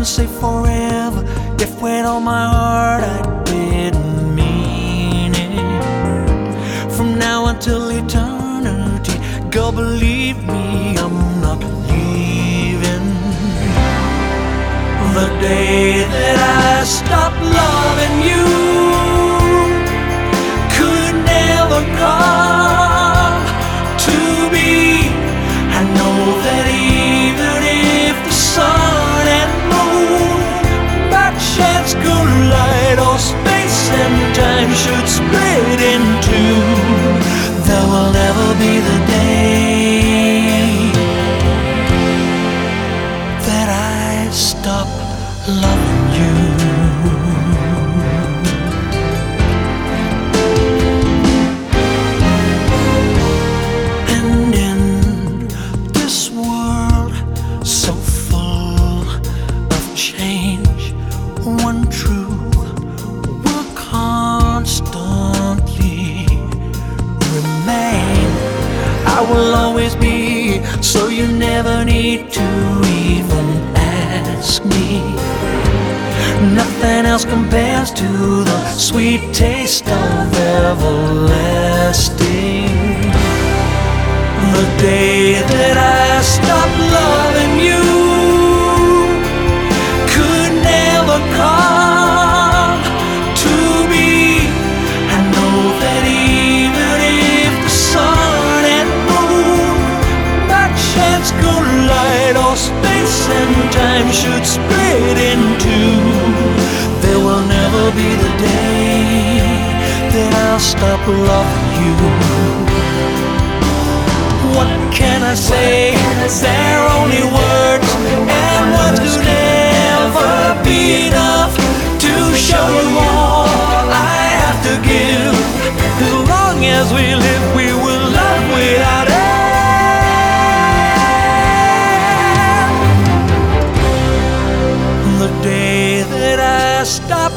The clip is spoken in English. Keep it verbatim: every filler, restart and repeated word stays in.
say forever if with all my heart I didn't mean it. From now until eternity, girl, believe me, I'm not leaving. The day that I stopped loving you could never come to be. I know that even if the sun and moon by chance collide, or space and time should split in two, there will never be the day that I stop loving you. And in this world so full of change, one truth will constantly remain: I will always be, so you never need to even ask me. Nothing else compares to the sweet taste of everlasting. The day that I stopped loving you could never come to be. I know that even if the sun and moon by chance collide, or space and time should split in two, there will never be the day that I'll stop loving you. What can I say? They're only words, and words could never be enough to show you all I have to give. As long as we live, we will love without end. The day that I stop